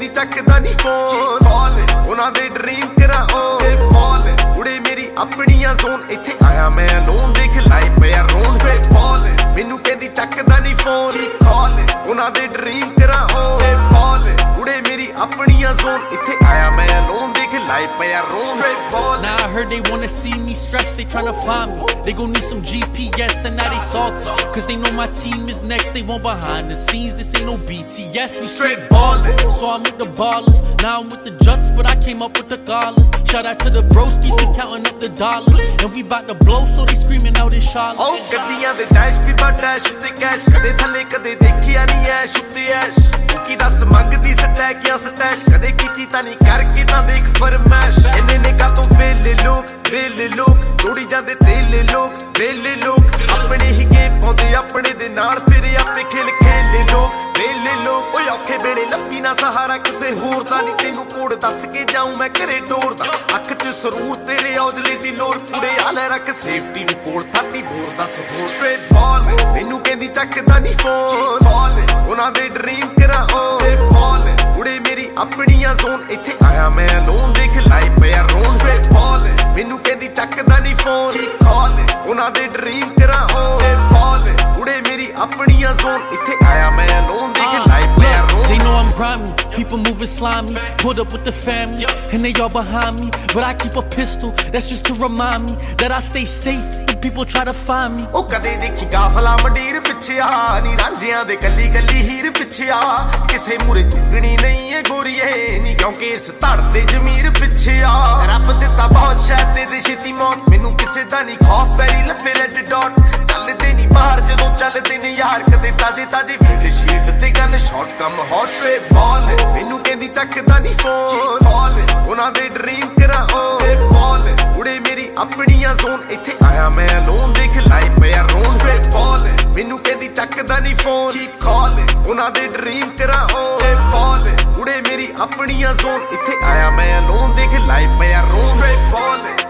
ਚੱਕਦਾ ਨਹੀਂ phone call ਉਹਨਾਂ ਦੇ ਡ੍ਰੀਮ ਕਰਾਂ ਉਹ ਫਾਲ ਉੜੇ ਮੇਰੀ ਆਪਣੀਆਂ ਜ਼ੋਨ ਇੱਥੇ ਆਇਆ ਮੈਂ ਅਲੋਨ ਦੇਖ ਲਾਈ ਪਿਆ ਰੋਨ ਸਟ੍ਰੇਟ ਬਾਲ ਮੈਨੂੰ ਕਹਿੰਦੀ ਚੱਕਦਾ ਨਹੀਂ ਫੋਨ ਕਾਲ ਉਹਨਾਂ ਦੇ ਡ੍ਰੀਮ ਕਰਾਂ ਉਹ ਫਾਲ ਉੜੇ ਮੇਰੀ ਆਪਣੀਆਂ ਜ਼ੋਨ ਇੱਥੇ ਆਇਆ ਮੈਂ ਅਲੋਨ ਦੇਖ ਲਾਈ ਪਿਆ ਰੋਨ straight ball Now I heard they wanna see me stressed, they tryna find me. They gon' need some GPS and now they salty, cause they know my team is next. They want behind the scenes, this ain't no BTS, we straight ballin'. So I'm with the ballers, now I'm with the Juts, but I came up with the Galas. Shout out to the broskies, we counting up the dollars, and we bout to blow, so they screaming out in Charlotte. Oh, ਗੱਡੀਆਂ ਦੇ dash ਵੀ ਬਾ dash ਉੱਤੇ cash ਕਦੇ ਥੱਲੇ ਕਦੇ ਦੇਖਿਆ ਨਹੀਂ ਐਸ਼ ਉੱਤੇ ਐਸ਼ ਕੀ ਦੱਸ ਮੰਗਦੀ ਸਟੈਕਿਆਂ ਸਟੈਸ਼ ਕਦੇ ਕੀਤੀ ਤਾਂ ਨਹੀਂ ਕਰਕੇ ਤਾਂ ਦੇਖ ਫਰਮੈਸ਼ ਇੰਨੇ ਨੇ ਕਾਤੋਂ ਵੇਲੇ ਲੋਕ ਲੋੜੀ ਜਾਂਦੇ ਤੇਲੇ ਲੋਕ ਵੇਲੇ ਲੋਕ ਆਪਣੇ ਹੀ ਗੇਮ ਪਾਉਂਦੇ ਆਪਣੇ ਦੇ ਨਾਲ ਫਿਰ ਆਪੇ ਖੇਲੇ ਲੋਕ ਵੇਲੇ ਲੋਕ ਓਏ ਔਖੇ ਵੇਲੇ ਲੱਭੀ ਨਾ ਸਹਾਰਾ ਕਿਸੇ ਹੋਰ ਦਾ ਨਹੀਂ ਤੈਨੂੰ ਕੋਡ ਦੱਸ ਕੇ ਜਾਊਂ ਮੈਂ ਘਰੇ ਟੋਰਦਾ ਅੱਖ 'ਚ ਸਰੂਰ ਤੇਰੇ ਔਜਲੇ ਦੀ ਲੋੜ ਕੁੜੇ ਆਲੇ ਰੱਖ ਸੇਫਟੀ ਨੂੰ ਕੋਲ 30 ਬੋਰ ਦਾ ਸਪੋਰਟ ਸਟ੍ਰੇਟ ਬਾਲ ਮੈਨੂੰ ਕਹਿੰਦੀ ਚੱਕਦਾ ਨਹੀਂ ਫੋਨ ਕਾਲ ਉਹਨਾਂ ਦੇ ਡ੍ਰੀਮ ਕਰਾਂ ਉਹ ਫਾਲ ਉੜੇ ਮੇਰੀ ਆਪਣੀਆਂ ਜ਼ੋਨ ਇੱਥੇ ਆਇਆ ਮੈਂ ਅਲੋਨ ਦੇਖ ਲਾਈ ਪਿਆ ਰੋਨ ਸਟ੍ਰੇਟ ਬਾਲ ਮੈਨੂੰ ਕਹਿੰਦੀ ਚੱਕਦਾ ਨਹੀਂ ਫੋਨ ਕਾਲ ਉਹਨਾਂ ਦੇ ਡ੍ਰੀਮ ਕਰਾਂ ਉਹ ਫਾਲ ਉੜੇ ਮੇਰੀ ਆਪਣੀਆਂ ਜ਼ੋਨ ਇੱਥੇ ਆਇਆ ਮੈਂ ਅਲੋਨ ਦੇਖ ਲਾਈ ਪਿਆ ਰੋਨ They know I'm grimy, people moving slimy. Pulled up with the family, and they all behind me. But I keep a pistol, that's just to remind me that I stay safe when people try to find me. ਉਹ ਕਦੇ ਦੇਖੀ ਕਾਫਲਾ ਮੰਡੀਰ ਪਿੱਛੇ ਆ ਨੀ ਰਾਂਝਿਆਂ ਦੇ ਕੱਲੀ ਕੱਲੀ ਹੀਰ ਪਿੱਛੇ ਆ ਕਿਸੇ ਮੂਰੇ ਝੁਕਣੀ ਨਹੀਂ ਏ ਗੋਰੀਏ ਨੀ ਕਿਉਂਕਿ ਇਸ ਧੜ ਤੇ ਜ਼ਮੀਰ ਪਿੱਛੇ ਆ ਰੱਬ ਦਿੱਤਾ ਬਹੁਤ ਸ਼ਾਇਦ ਦੇ ਛੇਤੀ ਮੌਤ ਮੈਨੂੰ ਕਿਸੇ ਦਾ ਨਹੀਂ ਖੌਫ ਪੈਰੀ ਲੱਭੇ ਰੈਡ ਡਾਟ ਚੱਲਦੇ ਨਹੀਂ ਬਾਹਰ ਜਦੋਂ ਚੱਲਦੇ ਨੇ ਯਾਰ ਕਦੇ ਤਾਜ਼ੇ ਫੀਲਡ ਸ਼ੀਲਡ ਤੇ ਗਨ ਸ਼ਾਟ ਕਮ ਹੌਟ ਸਟ੍ਰੇਟ ਬਾਲ ਮੈਨੂੰ ਕਹਿੰਦੀ ਚੱਕਦਾ ਨਹੀਂ ਫੋਨ ਕਾਲ ਉਹਨਾਂ ਦੇ ਡ੍ਰੀਮ ਕਰਾਂ ਉਹ ਫਾਲ ਉੜੇ ਮੇਰੀ ਆਪਣੀਆਂ ਜ਼ੋਨ ਇੱਥੇ ਆਇਆ ਮੈਂ ਅਲੋਨ ਦੇਖ ਲਾਈ ਪਿਆ ਰੋਨ ਸਟ੍ਰੇਟ ਬਾਲ ਮੈਨੂੰ ਕਹਿੰਦੀ ਚੱਕਦਾ ਨਹੀਂ ਫੋਨ ਕਾਲ ਉਹਨਾਂ ਦੇ ਡ੍ਰੀਮ ਕਰਾਂ ਉਹ ਫਾਲ ਉੜੇ ਮੇਰੀ ਆਪਣੀਆਂ ਜ਼ੋਨ ਇੱਥੇ ਆਇਆ ਮੈਂ ਅਲੋਨ ਦੇਖ ਲਾਈ ਪਿਆ ਰੋਨ ਸਟ੍ਰੇਟ ਬਾਲ